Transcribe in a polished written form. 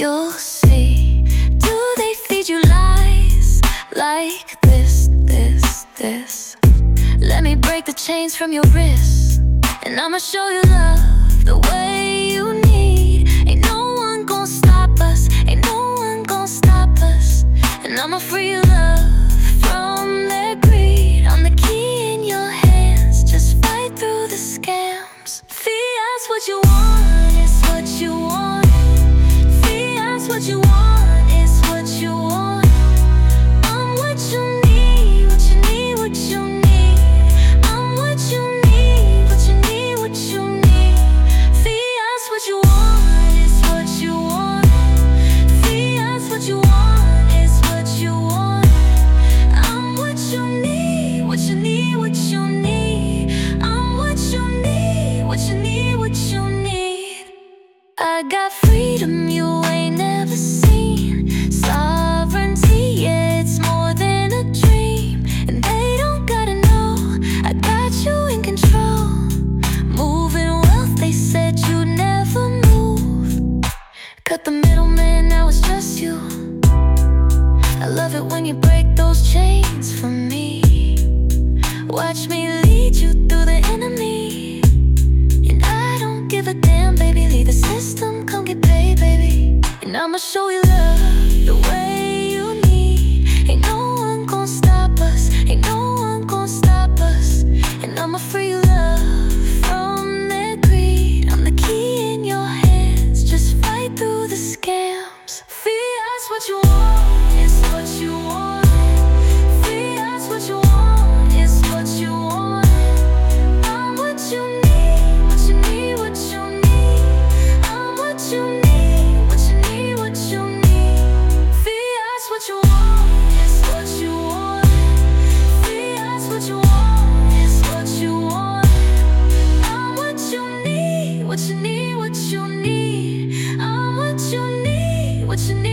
you'll see. Do they feed you lies like this, this, this? Let me break the chains from your wrists, and I'ma show you love the way you need. Ain't no one gon' stop us, ain't no one gon' stop us. And I'ma free your love from their greed. I'm the key in your hands, just fight through the scams. Fiat's what you want, it's what you want. Fiat's what you want, it's what you want. I'm what you need, what you need, what you need. I'm what you need, what you need, what you need. Fiat's what you want, it's what you want. Fiat's what you want, it's what you want. I'm what you need, what you need, what you need. I'm what you need, what you need, what you need. I got freedom you ain't never seen. Sovereignty, yeah, it's more than a dream. And they don't gotta know I got you in control. Moving wealth, they said you'd never move. Cut the middleman, now it's just you. I love it when you break those chains for me. Watch me lead you through the enemy. And I don't give a damn, baby, leave the system, come get paid, baby. And I'ma show you love the way you need. Ain't no one gon' stop us, ain't no one gon' stop us. And I'ma free you love from their greed. I'm the key in your hands, just fight through the scams. Fiat's what you want, it's what you want. Fiat's what you want, it's what you want. I'm what you need, what you need, what you need. I'm what you need, what you need, what you need. Fiat's what you want, it's what you want. Fiat's what you want, it's what you want. I'm what you need, what you need, what you need. I'm what you need, what you need.